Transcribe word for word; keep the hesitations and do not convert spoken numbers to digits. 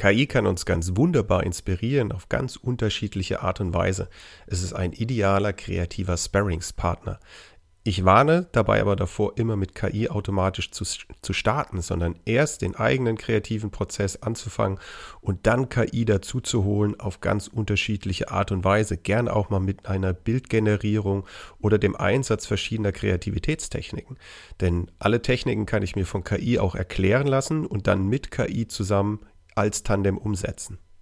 K I kann uns ganz wunderbar inspirieren auf ganz unterschiedliche Art und Weise. Es ist ein idealer kreativer Sparringspartner. Ich warne dabei aber davor, immer mit K I automatisch zu, zu starten, sondern erst den eigenen kreativen Prozess anzufangen und dann K I dazu zu holen auf ganz unterschiedliche Art und Weise. Gern auch mal mit einer Bildgenerierung oder dem Einsatz verschiedener Kreativitätstechniken. Denn alle Techniken kann ich mir von K I auch erklären lassen und dann mit K I zusammen als Tandem umsetzen.